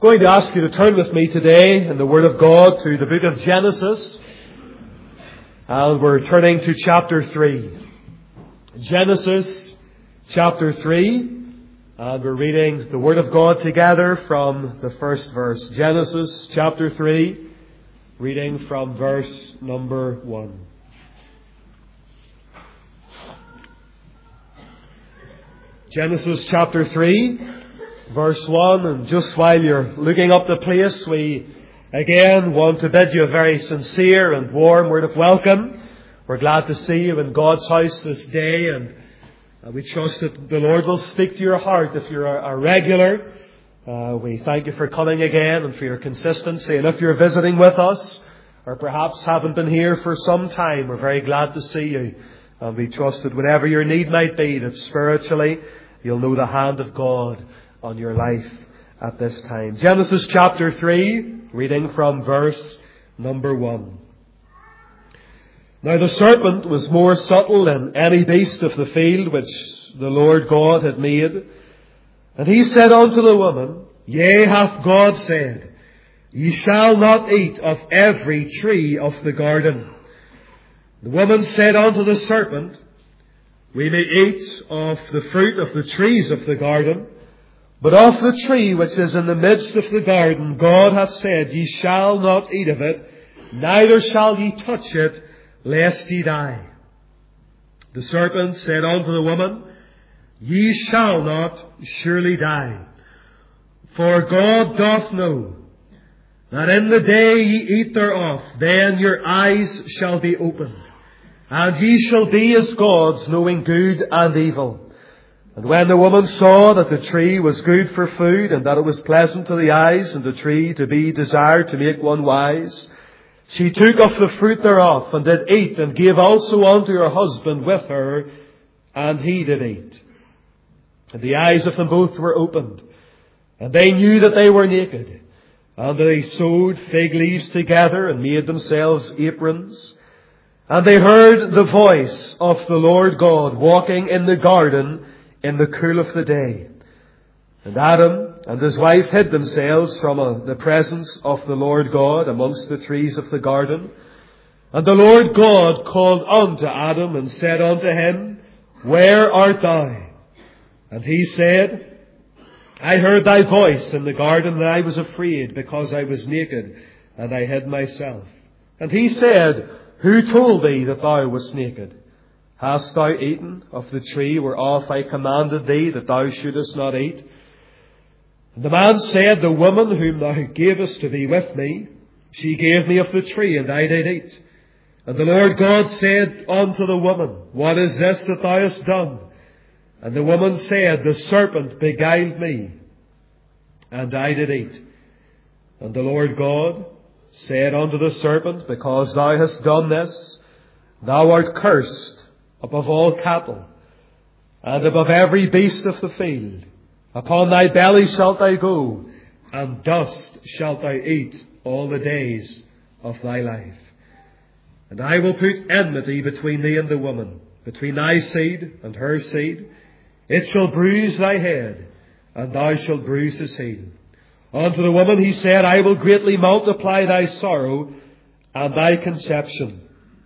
I'm going to ask you to turn with me today in the Word of God to the book of Genesis. And we're turning to chapter 3. Genesis chapter 3. And we're reading the Word of God together from the first verse. Genesis chapter 3, reading from verse number 1. Genesis chapter 3, verse 1. And just while you're looking up the place, we again want to bid you a very sincere and warm word of welcome. We're glad to see you in God's house this day, and we trust that the Lord will speak to your heart if you're a regular. We thank you for coming again and for your consistency. And if you're visiting with us, or perhaps haven't been here for some time, we're very glad to see you. And we trust that whatever your need might be, that spiritually you'll know the hand of God on your life at this time. Genesis chapter 3, reading from verse number 1. Now the serpent was more subtle than any beast of the field which the Lord God had made. And he said unto the woman, Yea, hath God said, Ye shall not eat of every tree of the garden. The woman said unto the serpent, We may eat of the fruit of the trees of the garden, but of the tree which is in the midst of the garden, God hath said, Ye shall not eat of it, neither shall ye touch it, lest ye die. The serpent said unto the woman, Ye shall not surely die. For God doth know that in the day ye eat thereof, then your eyes shall be opened, and ye shall be as gods, knowing good and evil. And when the woman saw that the tree was good for food, and that it was pleasant to the eyes, and the tree to be desired to make one wise, she took of the fruit thereof, and did eat, and gave also unto her husband with her, and he did eat. And the eyes of them both were opened, and they knew that they were naked. And they sewed fig leaves together, and made themselves aprons. And they heard the voice of the Lord God walking in the garden in the cool of the day. And Adam and his wife hid themselves from the presence of the Lord God amongst the trees of the garden. And the Lord God called unto Adam and said unto him, Where art thou? And he said, I heard thy voice in the garden, and I was afraid, because I was naked, and I hid myself. And he said, Who told thee that thou wast naked? Hast thou eaten of the tree whereof I commanded thee that thou shouldest not eat? And the man said, The woman whom thou gavest to be with me, she gave me of the tree, and I did eat. And the Lord God said unto the woman, What is this that thou hast done? And the woman said, The serpent beguiled me, and I did eat. And the Lord God said unto the serpent, Because thou hast done this, thou art cursed above all cattle, and above every beast of the field. Upon thy belly shalt thou go, and dust shalt thou eat all the days of thy life. And I will put enmity between thee and the woman, between thy seed and her seed. It shall bruise thy head, and thou shalt bruise his heel. Unto the woman he said, I will greatly multiply thy sorrow and thy conception.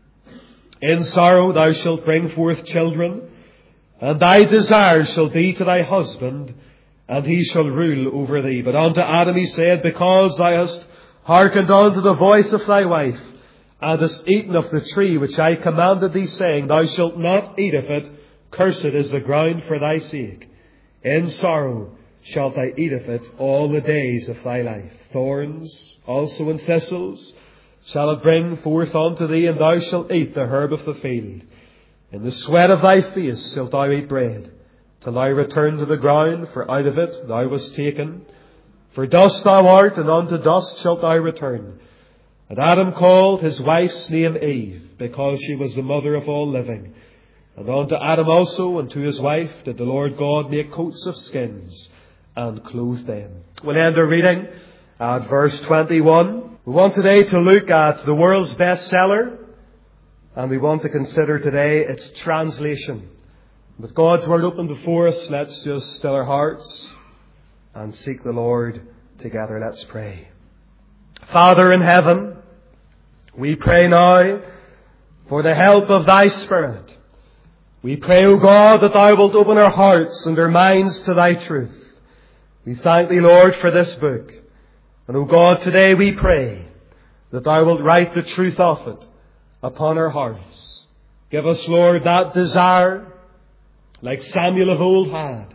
In sorrow thou shalt bring forth children, and thy desire shall be to thy husband, and he shall rule over thee. But unto Adam he said, Because thou hast hearkened unto the voice of thy wife, and hast eaten of the tree which I commanded thee, saying, Thou shalt not eat of it, cursed is the ground for thy sake. In sorrow shalt thou eat of it all the days of thy life. Thorns also and thistles shall it bring forth unto thee, and thou shalt eat the herb of the field. In the sweat of thy face shalt thou eat bread, till thou return to the ground, for out of it thou wast taken. For dust thou art, and unto dust shalt thou return. And Adam called his wife's name Eve, because she was the mother of all living. And unto Adam also and to his wife did the Lord God make coats of skins, and clothe them. We'll end our reading at verse 21. We want today to look at the world's bestseller, and we want to consider today its translation. With God's Word open before us, let's just still our hearts and seek the Lord together. Let's pray. Father in heaven, we pray now for the help of Thy Spirit. We pray, O God, that Thou wilt open our hearts and our minds to Thy truth. We thank Thee, Lord, for this book. And, O God, today we pray that Thou wilt write the truth of it upon our hearts. Give us, Lord, that desire, like Samuel of old had,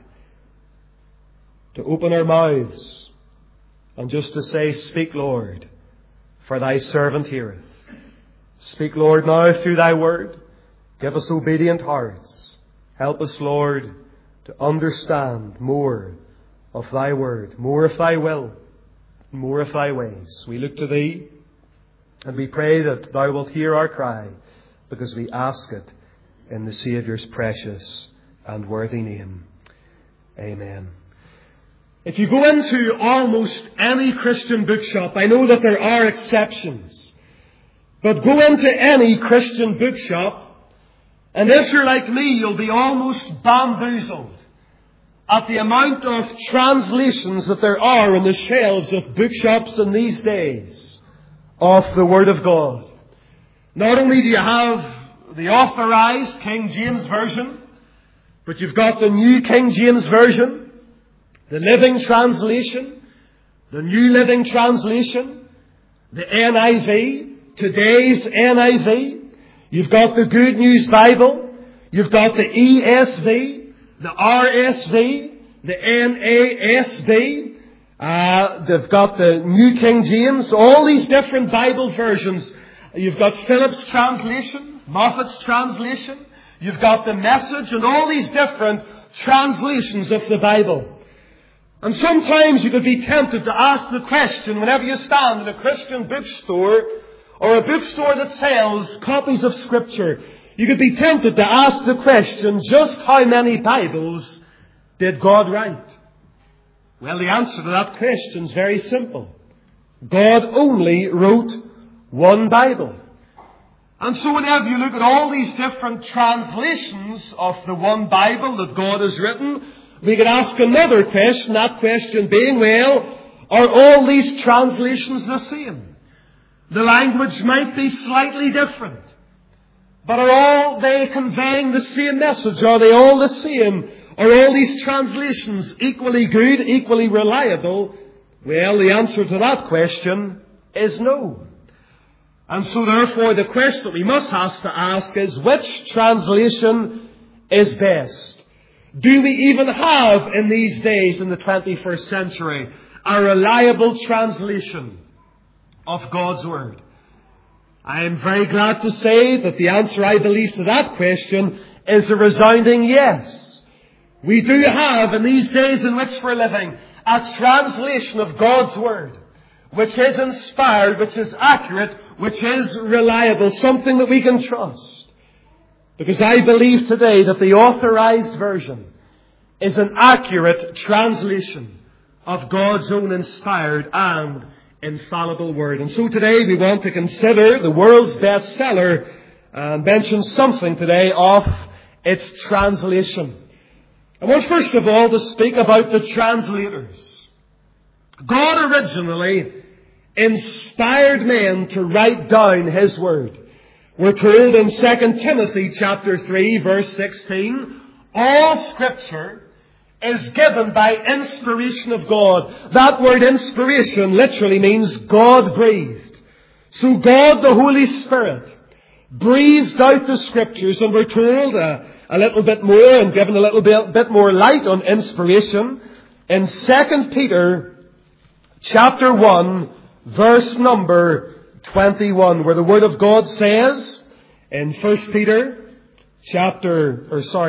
to open our mouths and just to say, Speak, Lord, for Thy servant heareth. Speak, Lord, now through Thy word. Give us obedient hearts. Help us, Lord, to understand more of Thy word, more of Thy will, more of Thy ways. We look to Thee and we pray that Thou wilt hear our cry, because we ask it in the Saviour's precious and worthy name. Amen. If you go into almost any Christian bookshop, I know that there are exceptions, but go into any Christian bookshop, and if you're like me, you'll be almost bamboozled at the amount of translations that there are on the shelves of bookshops in these days of the Word of God. Not only do you have the authorized King James Version, but you've got the New King James Version, the Living Translation, the New Living Translation, the NIV, today's NIV. You've got the Good News Bible. You've got the ESV, the RSV, the NASB. They've got the New King James, all these different Bible versions. You've got Phillips' translation, Moffat's translation. You've got the Message and all these different translations of the Bible. And sometimes you could be tempted to ask the question whenever you stand in a Christian bookstore or a bookstore that sells copies of Scripture. You could be tempted to ask the question, just how many Bibles did God write? Well, the answer to that question is very simple. God only wrote one Bible. And so whenever you look at all these different translations of the one Bible that God has written, we could ask another question, that question being, well, are all these translations the same? The language might be slightly different, but are all they conveying the same message? Are they all the same? Are all these translations equally good, equally reliable? Well, the answer to that question is no. And so therefore the question we must have to ask is, which translation is best? Do we even have in these days, in the 21st century, a reliable translation of God's Word? I am very glad to say that the answer, I believe, to that question is a resounding yes. We do have, in these days in which we're living, a translation of God's Word, which is inspired, which is accurate, which is reliable, something that we can trust. Because I believe today that the authorized version is an accurate translation of God's own inspired and infallible Word. And so today we want to consider the world's bestseller and mention something today of its translation. I want first of all to speak about the translators. God originally inspired men to write down His Word. We're told in 2 Timothy chapter 3 verse 16, all Scripture is given by inspiration of God. That word inspiration literally means God-breathed. So God, the Holy Spirit, breathed out the Scriptures, and we're told a little bit more and given a little bit more light on inspiration in 2 Peter chapter 1 verse number 21, where the Word of God says in 2 Peter chapter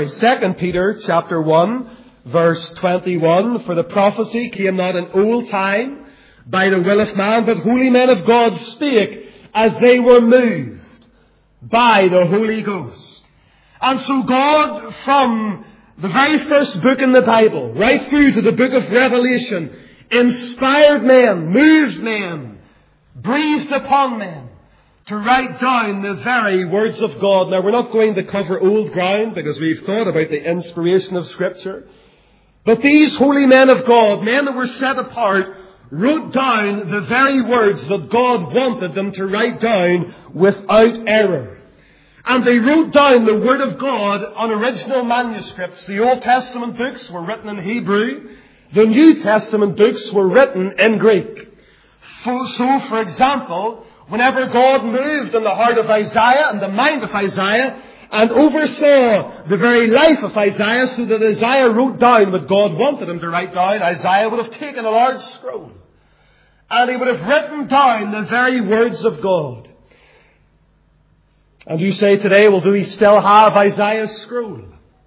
1 verse 21, for the prophecy came not in old time by the will of man, but holy men of God spake as they were moved by the Holy Ghost. And so God, from the very first book in the Bible, right through to the book of Revelation, inspired men, moved men, breathed upon men to write down the very words of God. Now, we're not going to cover old ground because we've thought about the inspiration of Scripture. But these holy men of God, men that were set apart, wrote down the very words that God wanted them to write down without error. And they wrote down the Word of God on original manuscripts. The Old Testament books were written in Hebrew. The New Testament books were written in Greek. So, for example, whenever God moved in the heart of Isaiah and the mind of Isaiah and oversaw the very life of Isaiah so that Isaiah wrote down what God wanted him to write down, Isaiah would have taken a large scroll and he would have written down the very words of God. And you say today, well, do we still have Isaiah's scroll?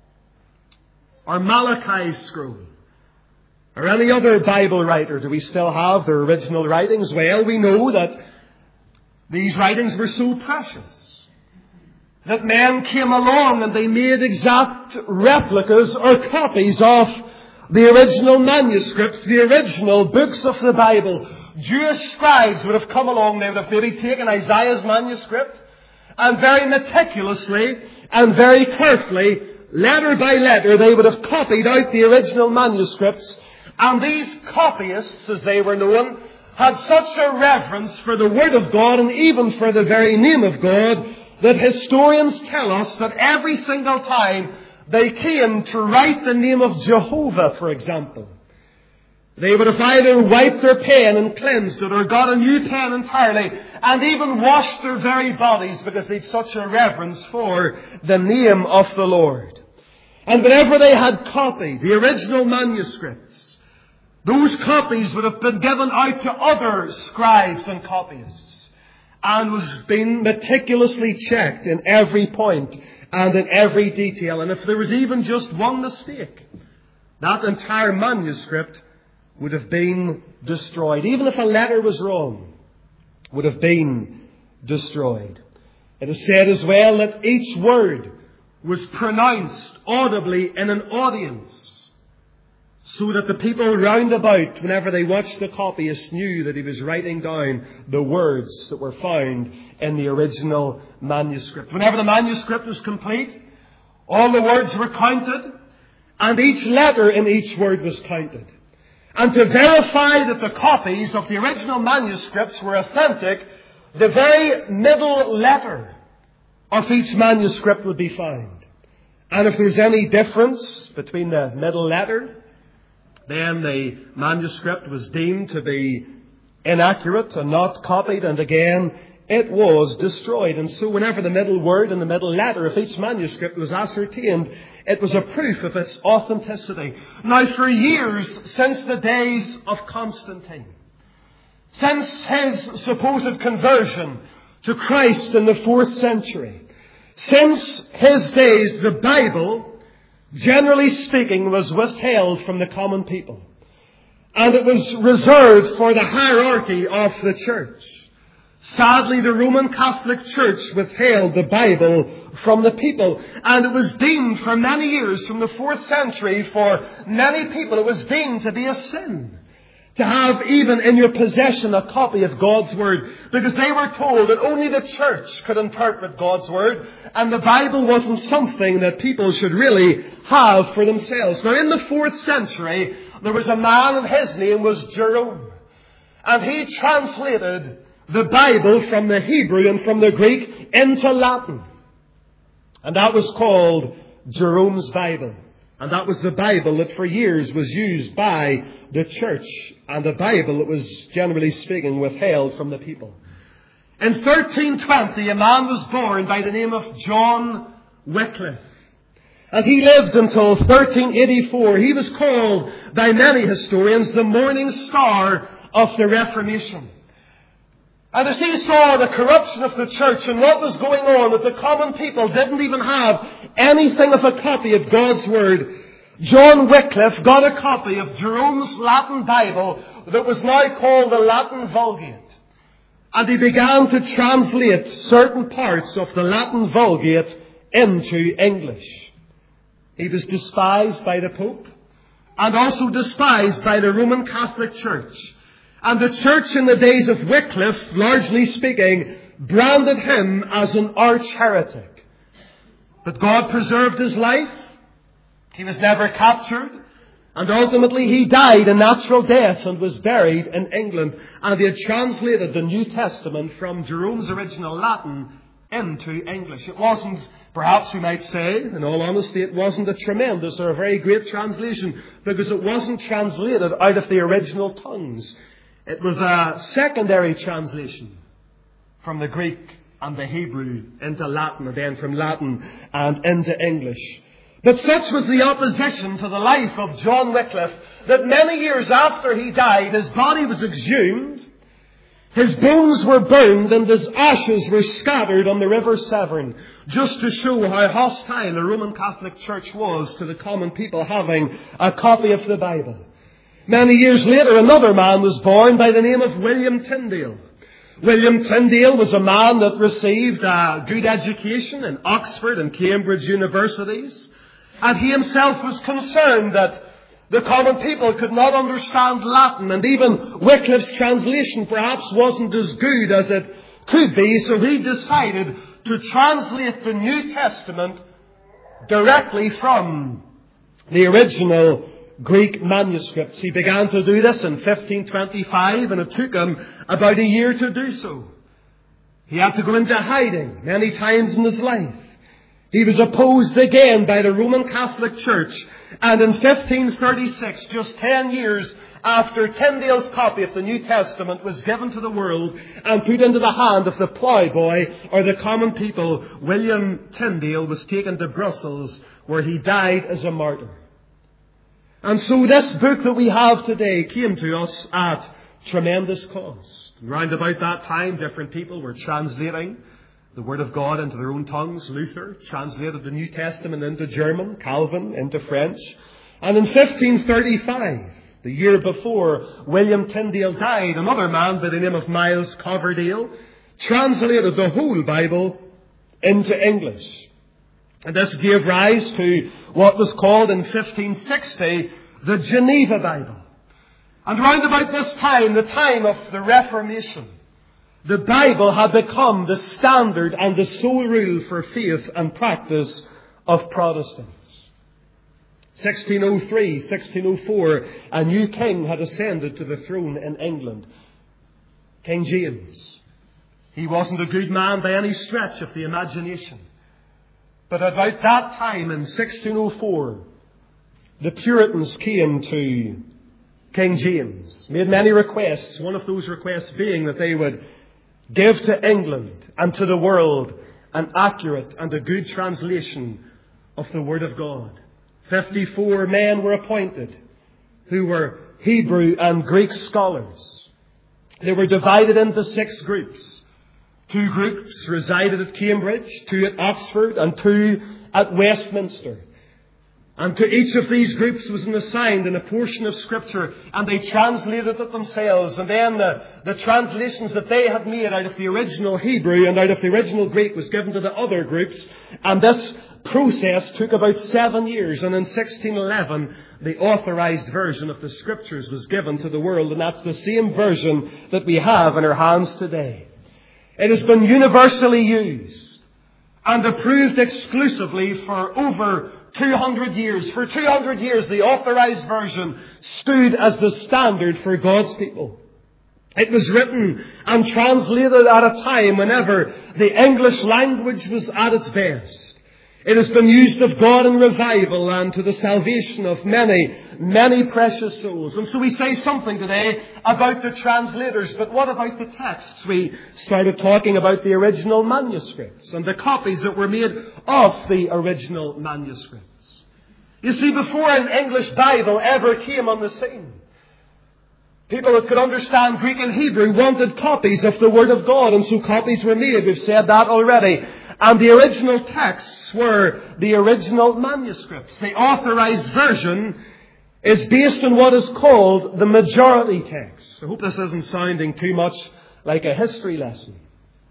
Or Malachi's scroll? Or any other Bible writer? Do we still have their original writings? Well, we know that these writings were so precious that men came along and they made exact replicas or copies of the original manuscripts, the original books of the Bible. Jewish scribes would have come along, they would have maybe taken Isaiah's manuscript and very meticulously and very carefully, letter by letter, they would have copied out the original manuscripts. And these copyists, as they were known, had such a reverence for the Word of God and even for the very name of God that historians tell us that every single time they came to write the name of Jehovah, for example, they would have either wiped their pen and cleansed it or got a new pen entirely and even washed their very bodies because they had such a reverence for the name of the Lord. And whenever they had copied the original manuscripts, those copies would have been given out to other scribes and copyists and was being meticulously checked in every point and in every detail. And if there was even just one mistake, that entire manuscript would have been destroyed. Even if a letter was wrong, would have been destroyed. It is said as well that each word was pronounced audibly in an audience, so that the people round about, whenever they watched the copyist, knew that he was writing down the words that were found in the original manuscript. Whenever the manuscript was complete, all the words were counted, and each letter in each word was counted. And to verify that the copies of the original manuscripts were authentic, the very middle letter of each manuscript would be found. And if there's any difference between the middle letter, then the manuscript was deemed to be inaccurate and not copied, and again it was destroyed. And so whenever the middle word and the middle letter of each manuscript was ascertained, it was a proof of its authenticity. Now, for years, since the days of Constantine, since his supposed conversion to Christ in the 4th century, since his days, the Bible, generally speaking, was withheld from the common people. And it was reserved for the hierarchy of the church. Sadly, the Roman Catholic Church withheld the Bible from the people. And it was deemed for many years, from the 4th century, for many people, it was deemed to be a sin to have even in your possession a copy of God's Word, because they were told that only the church could interpret God's Word, and the Bible wasn't something that people should really have for themselves. Now, in the 4th century, there was a man, and his name was Jerome, and he translated the Bible from the Hebrew and from the Greek into Latin. And that was called Jerome's Bible. And that was the Bible that for years was used by the church, and the Bible that was, generally speaking, withheld from the people. In 1320, a man was born by the name of John Wycliffe. And he lived until 1384. He was called by many historians the morning star of the Reformation. And as he saw the corruption of the church and what was going on, that the common people didn't even have anything of a copy of God's Word, John Wycliffe got a copy of Jerome's Latin Bible that was now called the Latin Vulgate. And he began to translate certain parts of the Latin Vulgate into English. He was despised by the Pope and also despised by the Roman Catholic Church. And the church in the days of Wycliffe, largely speaking, branded him as an arch heretic. But God preserved his life. He was never captured. And ultimately he died a natural death and was buried in England. And they had translated the New Testament from Jerome's original Latin into English. It wasn't, perhaps we might say, in all honesty, it wasn't a tremendous or a very great translation, because it wasn't translated out of the original tongues. It was a secondary translation from the Greek and the Hebrew into Latin, and then from Latin and into English. But such was the opposition to the life of John Wycliffe that many years after he died, his body was exhumed, his bones were burned, and his ashes were scattered on the River Severn, just to show how hostile the Roman Catholic Church was to the common people having a copy of the Bible. Many years later, another man was born by the name of William Tyndale. William Tyndale was a man that received a good education in Oxford and Cambridge universities. And he himself was concerned that the common people could not understand Latin, and even Wycliffe's translation perhaps wasn't as good as it could be, so he decided to translate the New Testament directly from the original Greek manuscripts. He began to do this in 1525, and it took him about a year to do so. He had to go into hiding many times in his life. He was opposed again by the Roman Catholic Church. And in 1536, just 10 years after Tyndale's copy of the New Testament was given to the world and put into the hand of the ploughboy or the common people, William Tyndale was taken to Brussels, where he died as a martyr. And so this book that we have today came to us at tremendous cost. Round about that time, different people were translating the Word of God into their own tongues. Luther translated the New Testament into German, Calvin into French. And in 1535, the year before William Tyndale died, another man by the name of Miles Coverdale translated the whole Bible into English. And this gave rise to what was called in 1560 the Geneva Bible. And round about this time, the time of the Reformation, the Bible had become the standard and the sole rule for faith and practice of Protestants. 1603, 1604, a new king had ascended to the throne in England. King James. He wasn't a good man by any stretch of the imagination. But about that time in 1604, the Puritans came to King James, made many requests, one of those requests being that they would give to England and to the world an accurate and a good translation of the Word of God. 54 men were appointed who were Hebrew and Greek scholars. They were divided into 6 groups. 2 groups resided at Cambridge, 2 at Oxford, and 2 at Westminster. And to each of these groups was assigned in a portion of Scripture, and they translated it themselves. And then the translations that they had made out of the original Hebrew and out of the original Greek was given to the other groups. And this process took about 7 years. And in 1611, the authorized version of the Scriptures was given to the world. And that's the same version that we have in our hands today. It has been universally used and approved exclusively for over 200 years. For 200 years, the authorized version stood as the standard for God's people. It was written and translated at a time whenever the English language was at its best. It has been used of God in revival and to the salvation of many, many precious souls. And so we say something today about the translators, but what about the texts? We started talking about the original manuscripts and the copies that were made of the original manuscripts. You see, before an English Bible ever came on the scene, people that could understand Greek and Hebrew wanted copies of the Word of God, and so copies were made. We've said that already. And the original texts were the original manuscripts. The authorized version is based on what is called the majority text. I hope this isn't sounding too much like a history lesson.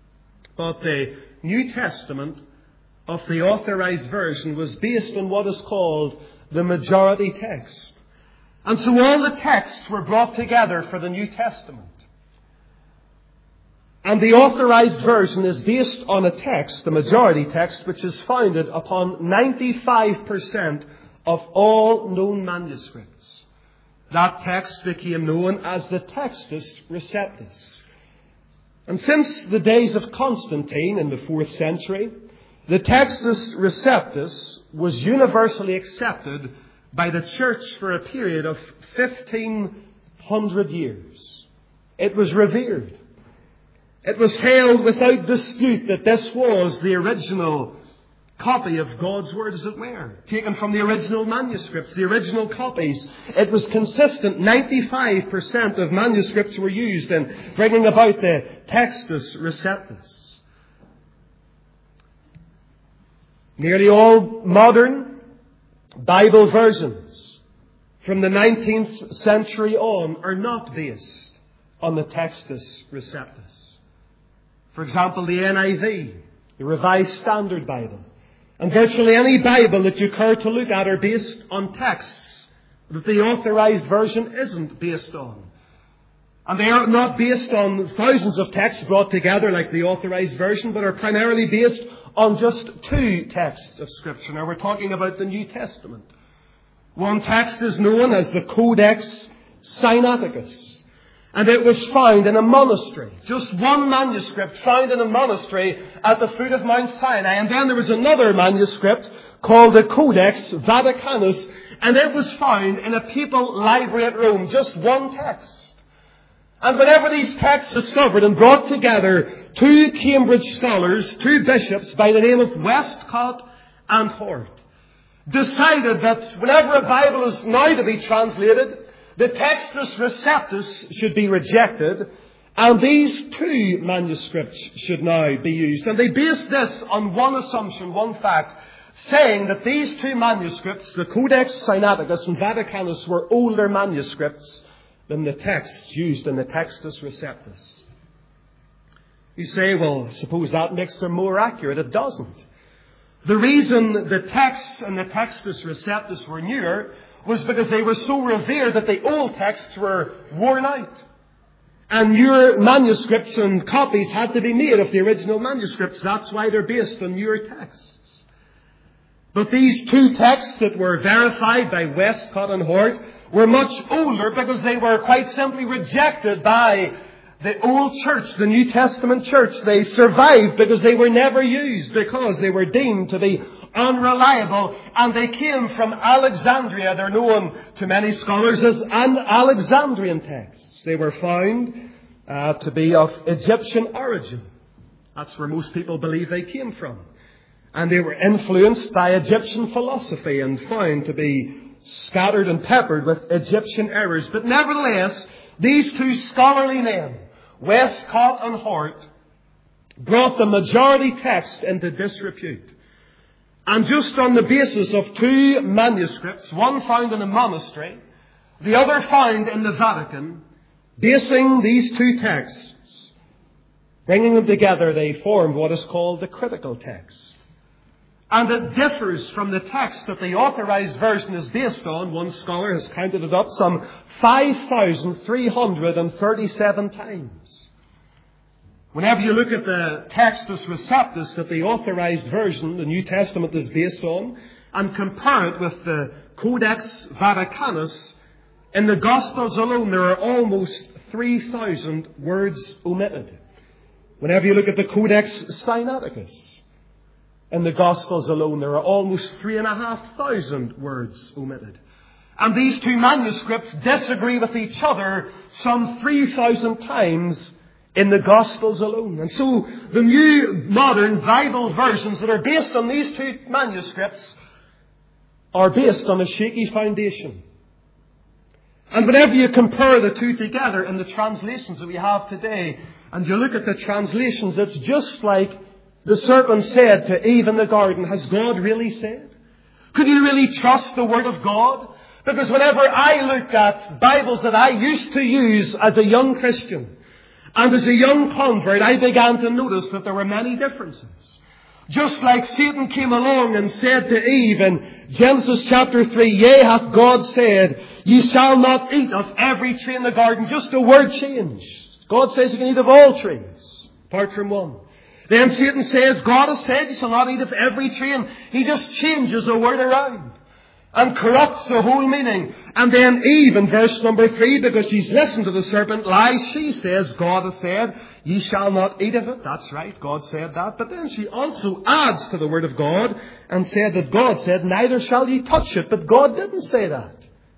But the New Testament of the authorized version was based on what is called the majority text. And so all the texts were brought together for the New Testament. And the authorized version is based on a text, the majority text, which is founded upon 95% of all known manuscripts. That text became known as the Textus Receptus. And since the days of Constantine in the 4th century, the Textus Receptus was universally accepted by the Church for a period of 1,500 years. It was revered. It was held without dispute that this was the original copy of God's Word, as it were, taken from the original manuscripts, the original copies. It was consistent. 95% of manuscripts were used in bringing about the Textus Receptus. Nearly all modern Bible versions from the 19th century on are not based on the Textus Receptus. For example, the NIV, the Revised Standard Bible, and virtually any Bible that you care to look at are based on texts that the Authorized Version isn't based on. And they are not based on thousands of texts brought together like the Authorized Version, but are primarily based on just 2 texts of Scripture. Now we're talking about the New Testament. One text is known as the Codex Sinaiticus. And it was found in a monastery. Just one manuscript found in a monastery at the foot of Mount Sinai. And then there was another manuscript called the Codex Vaticanus. And it was found in a papal library at Rome. Just one text. And whenever these texts are discovered and brought together, 2 Cambridge scholars, 2 bishops by the name of Westcott and Hort, decided that whenever a Bible is now to be translated, the Textus Receptus should be rejected, and these 2 manuscripts should now be used. And they based this on one assumption, one fact, saying that these 2 manuscripts, the Codex Sinaiticus and Vaticanus, were older manuscripts than the texts used in the Textus Receptus. You say, well, suppose that makes them more accurate. It doesn't. The reason the texts in the Textus Receptus were newer was because they were so revered that the old texts were worn out. And newer manuscripts and copies had to be made of the original manuscripts. That's why they're based on newer texts. But these 2 texts that were verified by Westcott and Hort were much older because they were quite simply rejected by the old church, the New Testament church. They survived because they were never used, because they were deemed to be unreliable, and they came from Alexandria. They're known to many scholars as an Alexandrian texts. They were found to be of Egyptian origin. That's where most people believe they came from. And they were influenced by Egyptian philosophy and found to be scattered and peppered with Egyptian errors. But nevertheless, these 2 scholarly men, Westcott and Hort, brought the majority text into disrepute. And just on the basis of 2 manuscripts, one found in a monastery, the other found in the Vatican, basing these 2 texts, bringing them together, they formed what is called the critical text. And it differs from the text that the Authorized Version is based on. One scholar has counted it up some 5,337 times. Whenever you look at the Textus Receptus that the Authorized Version, the New Testament, is based on, and compare it with the Codex Vaticanus, in the Gospels alone there are almost 3,000 words omitted. Whenever you look at the Codex Sinaiticus, in the Gospels alone there are almost 3,500 words omitted. And these 2 manuscripts disagree with each other some 3,000 times in the Gospels alone. And so the new modern Bible versions that are based on these 2 manuscripts are based on a shaky foundation. And whenever you compare the 2 together in the translations that we have today, and you look at the translations, it's just like the serpent said to Eve in the garden, has God really said? Could you really trust the Word of God? Because whenever I look at Bibles that I used to use as a young Christian, and as a young convert, I began to notice that there were many differences. Just like Satan came along and said to Eve in Genesis chapter 3, yea, hath God said, ye shall not eat of every tree in the garden. Just a word changed. God says you can eat of all trees, apart from one. Then Satan says, God has said you shall not eat of every tree, and he just changes a word around. and corrupts the whole meaning. And then Eve in verse number 3, because she's listened to the serpent lie, she says, God has said, ye shall not eat of it. That's right, God said that. But then she also adds to the word of God and said that God said, neither shall ye touch it. But God didn't say that.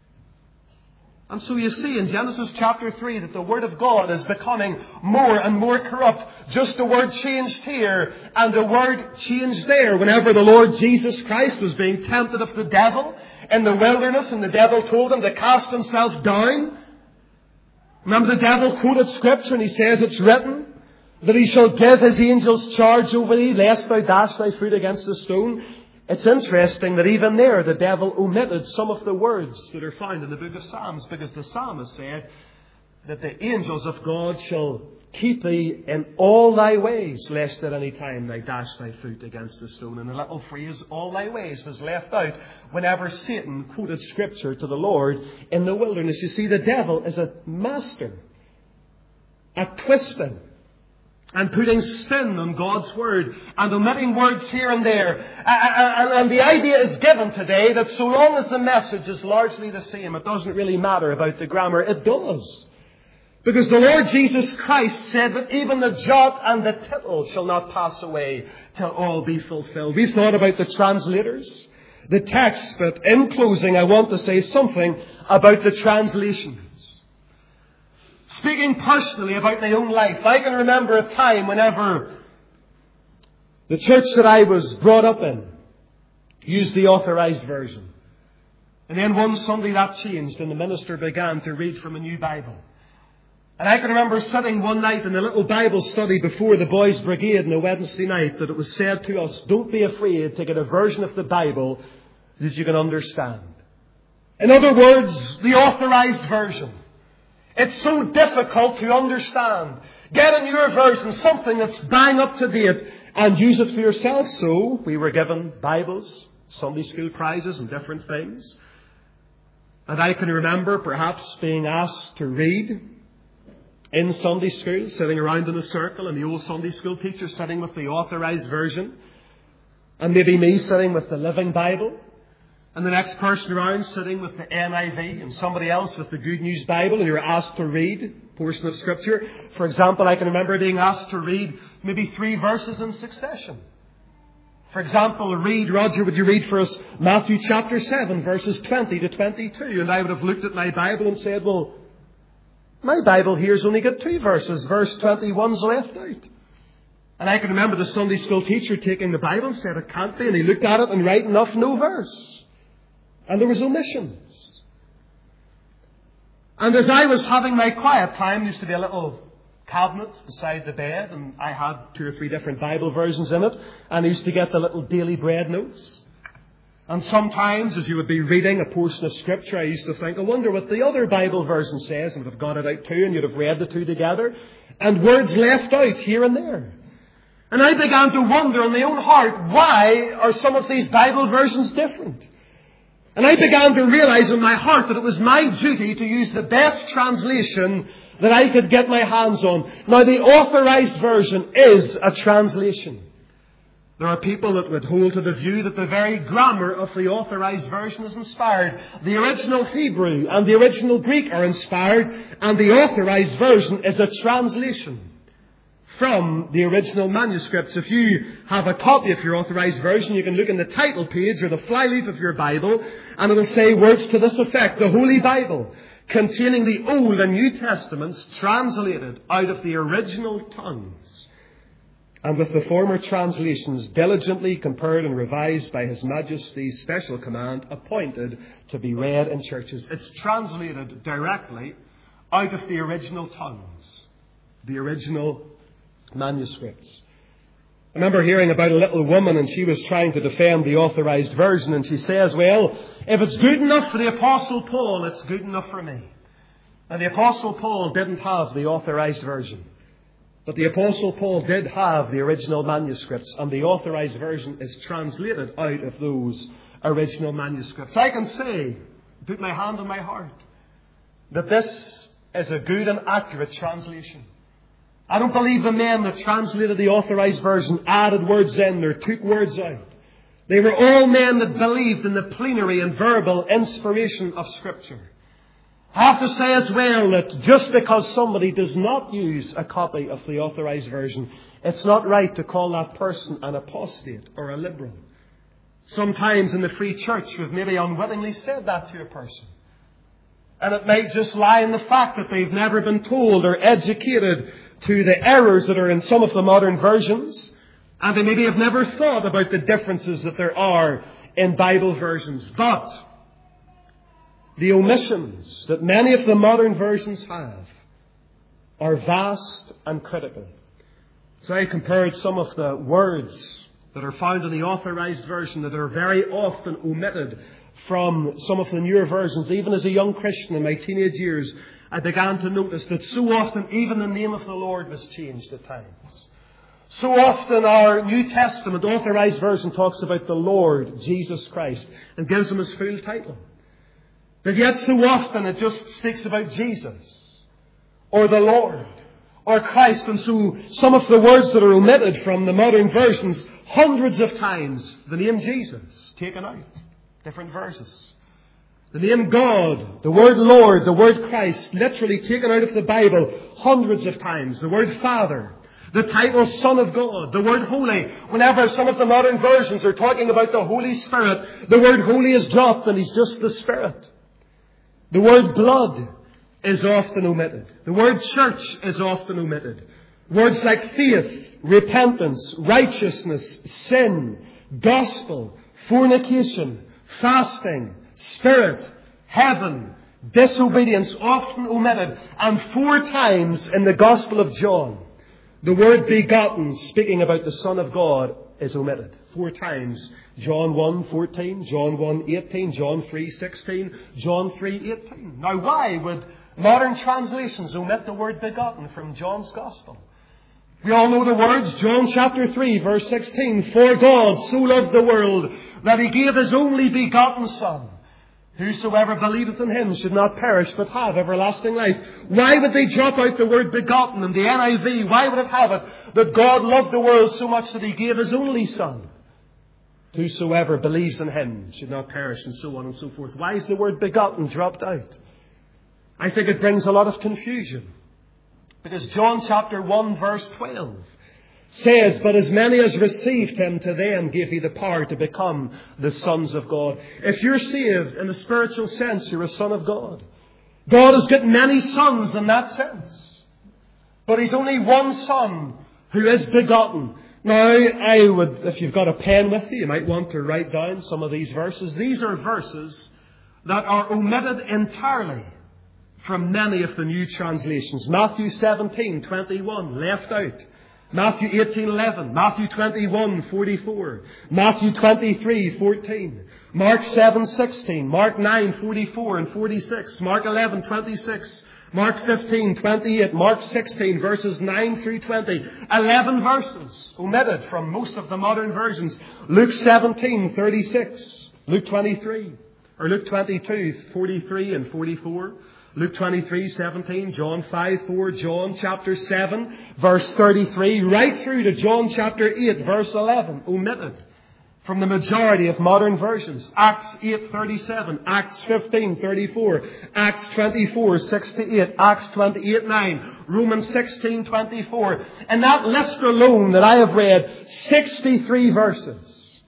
And so you see in Genesis chapter 3 that the Word of God is becoming more and more corrupt. Just the word changed here and the word changed there. Whenever the Lord Jesus Christ was being tempted of the devil in the wilderness and the devil told him to cast himself down. Remember the devil quoted Scripture and he says it's written that he shall give his angels charge over thee lest thou dash thy foot against a stone. It's interesting that even there the devil omitted some of the words that are found in the book of Psalms, because the psalmist said that the angels of God shall keep thee in all thy ways, lest at any time thou dash thy foot against a stone. And the little phrase, all thy ways, was left out whenever Satan quoted Scripture to the Lord in the wilderness. You see, the devil is a master at twisting and putting spin on God's Word and omitting words here and there. And the idea is given today that so long as the message is largely the same, it doesn't really matter about the grammar. It does. Because the Lord Jesus Christ said that even the jot and the tittle shall not pass away till all be fulfilled. We've thought about the translators, the text, but in closing I want to say something about the translations. Speaking personally about my own life, I can remember a time whenever the church that I was brought up in used the Authorized Version. And then one Sunday that changed and the minister began to read from a new Bible. And I can remember sitting one night in a little Bible study before the boys' brigade on a Wednesday night that it was said to us, don't be afraid to get a version of the Bible that you can understand. In other words, the Authorized Version. It's so difficult to understand. Get in your version something that's bang up to date and use it for yourself. So we were given Bibles, Sunday school prizes and different things. And I can remember perhaps being asked to read in Sunday school, sitting around in a circle, and the old Sunday school teacher sitting with the Authorized Version, and maybe me sitting with the Living Bible, and the next person around sitting with the NIV, and somebody else with the Good News Bible, and you were asked to read a portion of Scripture. For example, I can remember being asked to read maybe 3 verses in succession. For example, Roger, would you read for us Matthew chapter 7, verses 20 to 22? And I would have looked at my Bible and said, well, my Bible here's only got 2 verses. Verse 21's left out. And I can remember the Sunday school teacher taking the Bible and said, it can't be. And he looked at it and right enough, no verse. And there was omissions. And as I was having my quiet time, there used to be a little cabinet beside the bed, and I had 2 or 3 different Bible versions in it, and I used to get the little daily bread notes. And sometimes, as you would be reading a portion of Scripture, I used to think, I wonder what the other Bible version says, and would have got it out too, and you'd have read the 2 together, and words left out here and there. And I began to wonder in my own heart, why are some of these Bible versions different? And I began to realize in my heart that it was my duty to use the best translation that I could get my hands on. Now, the Authorized Version is a translation. There are people that would hold to the view that the very grammar of the Authorized Version is inspired. The original Hebrew and the original Greek are inspired, and the Authorized Version is a translation from the original manuscripts. If you have a copy of your Authorized Version, you can look in the title page or the flyleaf of your Bible, and it will say words to this effect: the Holy Bible, containing the Old and New Testaments, translated out of the original tongues, and with the former translations diligently compared and revised by His Majesty's special command, appointed to be read in churches. It's translated directly out of the original tongues, the original manuscripts. I remember hearing about a little woman, and she was trying to defend the Authorized Version, and she says, well, if it's good enough for the Apostle Paul, it's good enough for me. Now, the Apostle Paul didn't have the Authorized Version, but the Apostle Paul did have the original manuscripts, and the Authorized Version is translated out of those original manuscripts. I can say, put my hand on my heart, that this is a good and accurate translation. I don't believe the men that translated the Authorized Version added words in or took words out. They were all men that believed in the plenary and verbal inspiration of Scripture. I have to say as well that just because somebody does not use a copy of the Authorized Version, it's not right to call that person an apostate or a liberal. Sometimes in the Free Church we've maybe unwittingly said that to a person. And it might just lie in the fact that they've never been told or educated to the errors that are in some of the modern versions. And they maybe have never thought about the differences that there are in Bible versions. But the omissions that many of the modern versions have are vast and critical. So I compared some of the words that are found in the Authorized Version that are very often omitted from some of the newer versions. Even as a young Christian in my teenage years, I began to notice that so often even the name of the Lord was changed at times. So often our New Testament Authorized Version talks about the Lord Jesus Christ and gives Him His full title. But yet so often it just speaks about Jesus or the Lord or Christ. And so some of the words that are omitted from the modern versions, hundreds of times the name Jesus taken out. Different verses. The name God, the word Lord, the word Christ, literally taken out of the Bible hundreds of times. The word Father, the title Son of God, the word Holy. Whenever some of the modern versions are talking about the Holy Spirit, the word Holy is dropped and He's just the Spirit. The word blood is often omitted. The word church is often omitted. Words like faith, repentance, righteousness, sin, gospel, fornication, fasting, spirit, heaven, disobedience, often omitted. And 4 times in the Gospel of John, the word begotten, speaking about the Son of God, is omitted. 4 times. John 1:14, John 1:18, John 3:16, John 3:18. Now why would modern translations omit the word begotten from John's Gospel? We all know the words, John chapter 3, verse 16. For God so loved the world that He gave His only begotten Son. Whosoever believeth in Him should not perish but have everlasting life. Why would they drop out the word begotten in the NIV? Why would it have it that God loved the world so much that He gave His only Son? Whosoever believes in Him should not perish, and so on and so forth. Why is the word begotten dropped out? I think it brings a lot of confusion. Because John chapter 1 verse 12 says, But as many as received Him, to them gave He the power to become the sons of God. If you're saved in the spiritual sense, you're a son of God. God has got many sons in that sense. But He's only one Son who is begotten. Now, I would, if you've got a pen with you might want to write down some of these verses. These are verses that are omitted entirely from many of the new translations. Matthew 17:21, left out. Matthew 18:11, Matthew 21:44, Matthew 23:14, Mark 7:16, Mark 9:44 and 46, Mark 11:26, Mark 15:28, Mark 16 verses 9 through 20. 11 verses omitted from most of the modern versions. Luke 17:36, Luke 23, or Luke 22:43 and 44. Luke 23:17, John 5:4, John chapter 7, verse 33, right through to John chapter 8, verse 11, omitted from the majority of modern versions. Acts 8:37, Acts 15:34, Acts 24:6-8, Acts 28:9, Romans 16:24. And that list alone that I have read, 63 verses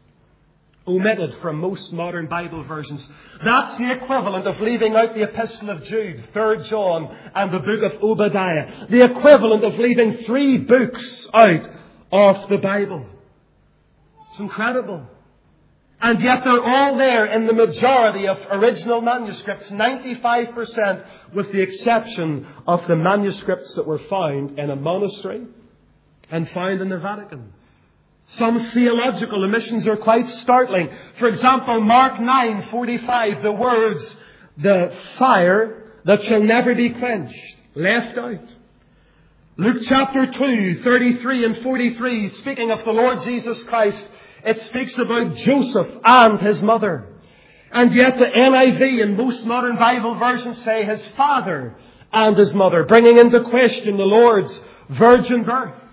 omitted from most modern Bible versions. That's the equivalent of leaving out the Epistle of Jude, 3rd John, and the book of Obadiah. The equivalent of leaving 3 books out of the Bible. It's incredible. And yet they're all there in the majority of original manuscripts, 95%, with the exception of the manuscripts that were found in a monastery and found in the Vatican. Some theological omissions are quite startling. For example, Mark 9:45, the words, the fire that shall never be quenched, left out. Luke chapter 2:33 and 43, speaking of the Lord Jesus Christ, it speaks about Joseph and his mother. And yet the NIV and most modern Bible versions say his father and his mother, bringing into question the Lord's virgin birth.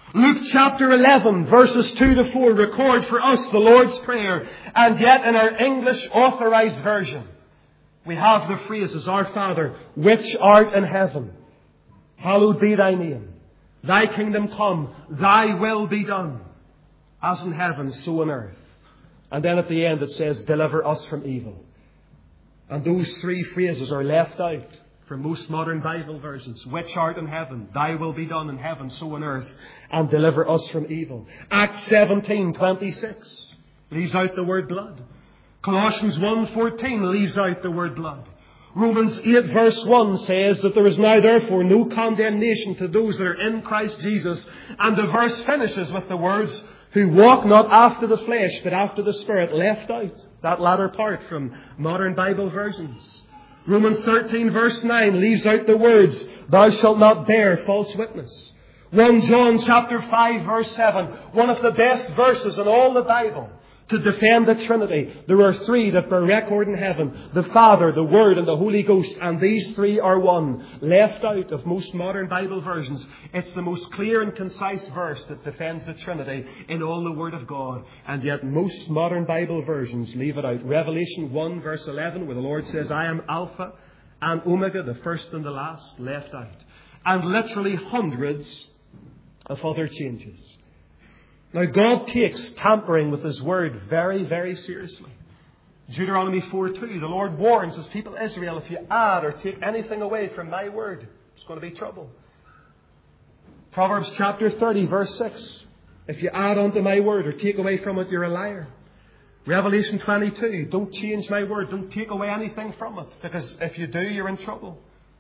Luke chapter 11, verses 2 to 4 record for us the Lord's Prayer. And yet in our English authorized version, we have the phrases, Our Father, which art in heaven, hallowed be thy name. Thy kingdom come, thy will be done, as in heaven, so on earth. And then at the end it says, deliver us from evil. And those three phrases are left out from most modern Bible versions. Which art in heaven, thy will be done in heaven, so on earth, and deliver us from evil. Acts 17:26 leaves out the word blood. Colossians 1:14 leaves out the word blood. Romans 8 verse 1 says that there is now therefore no condemnation to those that are in Christ Jesus. And the verse finishes with the words, who walk not after the flesh, but after the Spirit, left out. That latter part from modern Bible versions. Romans 13 verse 9 leaves out the words, thou shalt not bear false witness. 1 John chapter 5 verse 7, one of the best verses in all the Bible to defend the Trinity. There are three that bear record in heaven, the Father, the Word, and the Holy Ghost, and these three are one. Left out of most modern Bible versions. It's the most clear and concise verse that defends the Trinity in all the Word of God, and yet most modern Bible versions leave it out. Revelation 1 verse 11, where the Lord says, I am Alpha and Omega, the first and the last, left out. And literally hundreds of other changes. Now, God takes tampering with His Word very, very seriously. Deuteronomy 4:2, the Lord warns His people Israel, if you add or take anything away from my Word, it's going to be trouble. Proverbs chapter 30, verse 6, if you add unto my Word or take away from it, you're a liar. Revelation 22, don't change my Word, don't take away anything from it, because if you do, you're in trouble.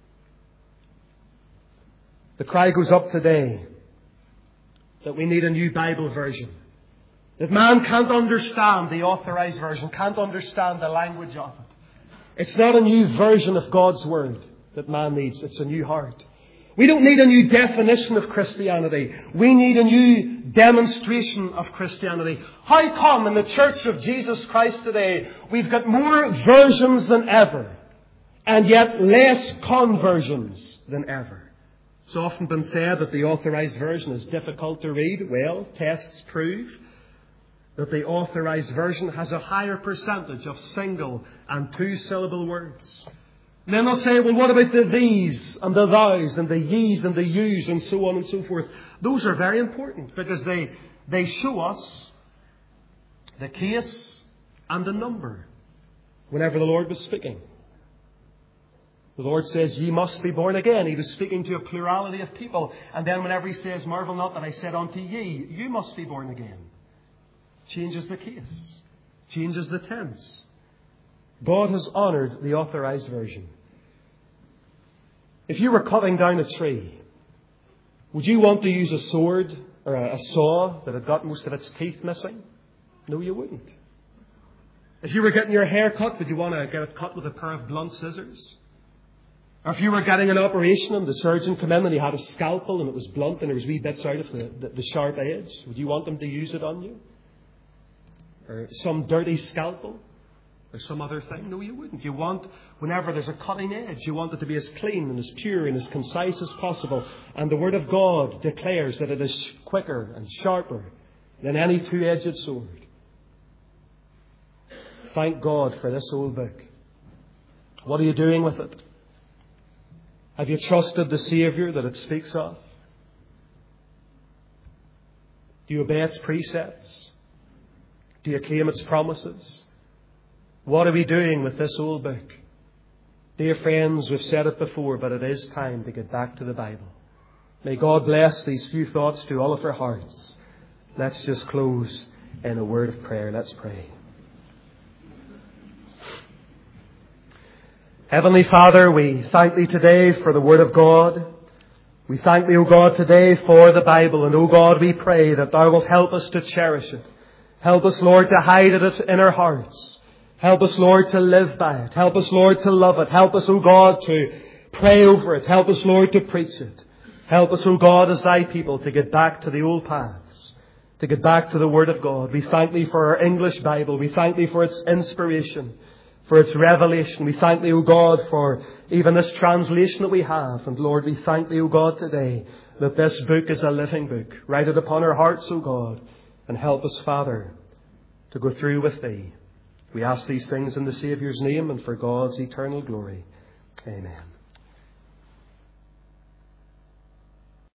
The cry goes up today that we need a new Bible version. That man can't understand the authorized version, can't understand the language of it. It's not a new version of God's Word that man needs, it's a new heart. We don't need a new definition of Christianity. We need a new demonstration of Christianity. How come in the Church of Jesus Christ today we've got more versions than ever, and yet less conversions than ever? It's often been said that the authorized version is difficult to read. Well, tests prove that the authorized version has a higher percentage of single and two-syllable words. And then they'll say, well, what about the these and the thous and the ye's and the you's and so on and so forth? Those are very important because they show us the case and the number whenever the Lord was speaking. The Lord says, ye must be born again. He was speaking to a plurality of people. And then whenever He says, marvel not that I said unto ye, you must be born again. Changes the case. Changes the tense. God has honoured the authorized version. If you were cutting down a tree, would you want to use a sword or a saw that had got most of its teeth missing? No, you wouldn't. If you were getting your hair cut, would you want to get it cut with a pair of blunt scissors? Or if you were getting an operation and the surgeon came in and he had a scalpel and it was blunt and there was wee bits out of the sharp edge, would you want them to use it on you? Or some dirty scalpel? Or some other thing? No, you wouldn't. You want, whenever there's a cutting edge, you want it to be as clean and as pure and as concise as possible. And the Word of God declares that it is quicker and sharper than any two-edged sword. Thank God for this old book. What are you doing with it? Have you trusted the Saviour that it speaks of? Do you obey its precepts? Do you claim its promises? What are we doing with this old book? Dear friends, we've said it before, but it is time to get back to the Bible. May God bless these few thoughts to all of our hearts. Let's just close in a word of prayer. Let's pray. Heavenly Father, we thank Thee today for the Word of God. We thank Thee, O God, today for the Bible. And, O God, we pray that Thou wilt help us to cherish it. Help us, Lord, to hide it in our hearts. Help us, Lord, to live by it. Help us, Lord, to love it. Help us, O God, to pray over it. Help us, Lord, to preach it. Help us, O God, as Thy people, to get back to the old paths, to get back to the Word of God. We thank Thee for our English Bible. We thank Thee for its inspiration, for its revelation. We thank Thee, O God, for even this translation that we have. And Lord, we thank Thee, O God, today that this book is a living book. Write it upon our hearts, O God, and help us, Father, to go through with Thee. We ask these things in the Saviour's name and for God's eternal glory. Amen.